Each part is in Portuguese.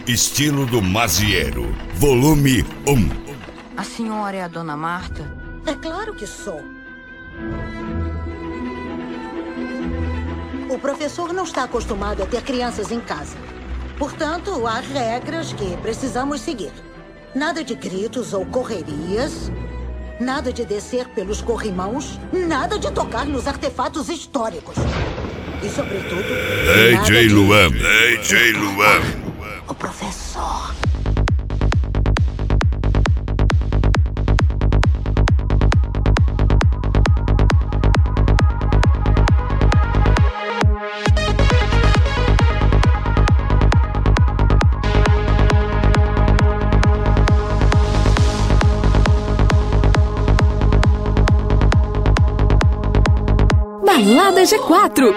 Estilo do Mazieiro, volume 1. A senhora é a dona Marta? É claro que sou. O professor não está acostumado a ter crianças em casa. Portanto, há regras que precisamos seguir. Nada de gritos ou correrias. Nada de descer pelos corrimãos. Nada de tocar nos artefatos históricos. E, sobretudo... DJ Luan, DJ Luan. O professor... Balada G4.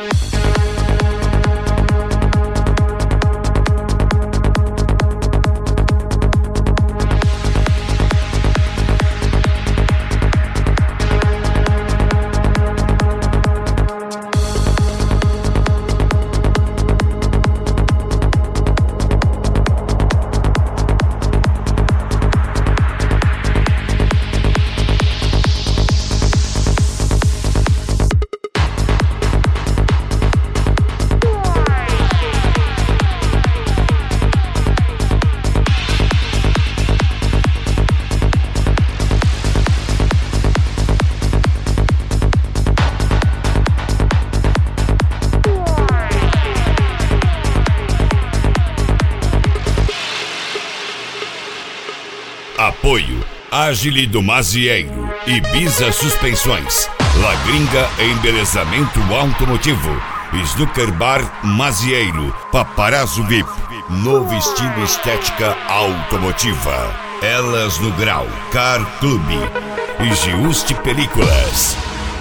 Apoio Agile do Mazieiro, Ibiza Suspensões, La Gringa Embelezamento Automotivo, Snooker Bar Mazieiro, Paparazzo VIP, novo estilo estética automotiva, Elas no Grau, Car Club e Giusti Películas.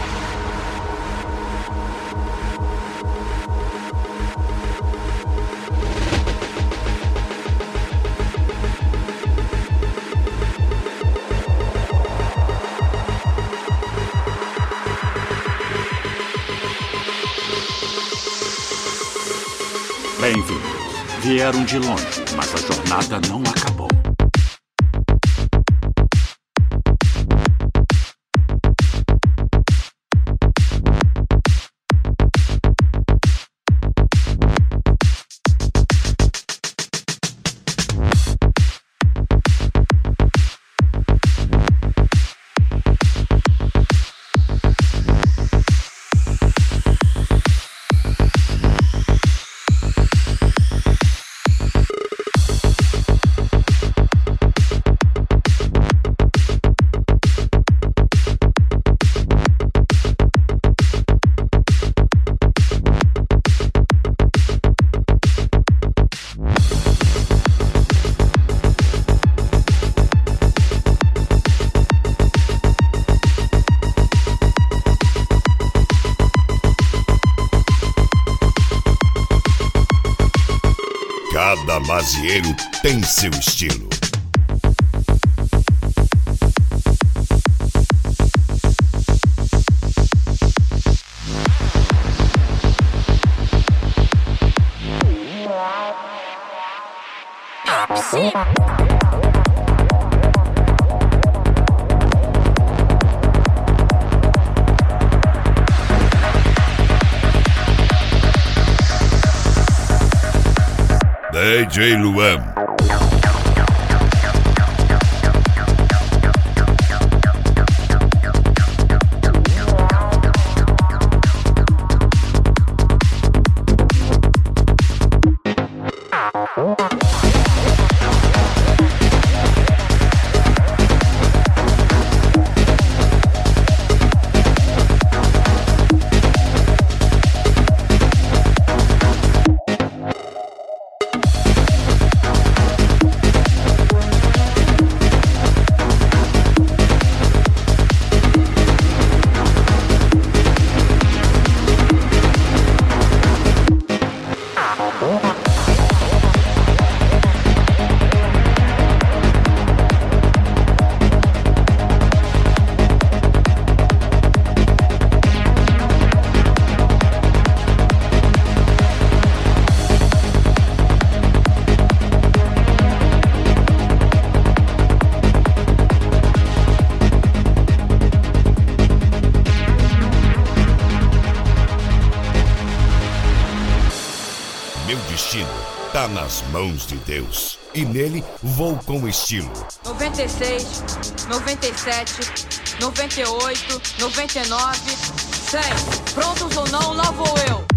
Bem-vindos. Vieram de longe, mas a jornada não acabou. Cada mazieiro tem seu estilo. DJ Luan. meu destino tá nas mãos de Deus. E nele vou com estilo. 96, 97, 98, 99, 100. Prontos ou não, lá vou eu.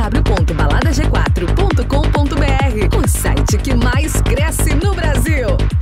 www.baladag4.com.br, o site que mais cresce no Brasil.